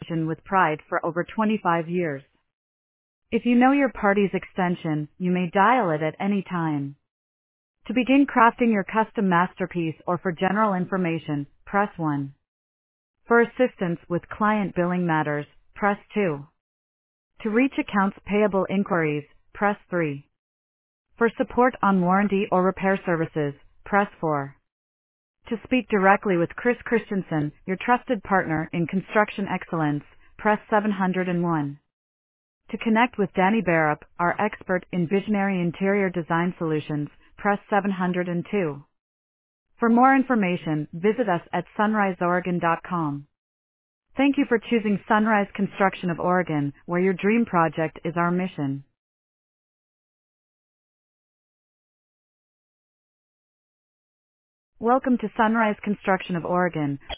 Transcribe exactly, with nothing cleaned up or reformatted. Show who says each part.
Speaker 1: communication with pride for over twenty-five years. If you know your party's extension, you may dial it at any time. To begin crafting your custom masterpiece or for general information, press one. For assistance with client billing matters, press two. To reach accounts payable inquiries, press three. For support on warranty or repair services, press four. To speak directly with Chris Christensen, your trusted partner in construction excellence, press seven oh one. To connect with Danny Barup, our expert in visionary interior design solutions, press seven oh two. For more information, visit us at sunrise oregon dot com. Thank you for choosing Sunrise Construction of Oregon, where your dream project is our mission. Welcome to Sunrise Construction of Oregon,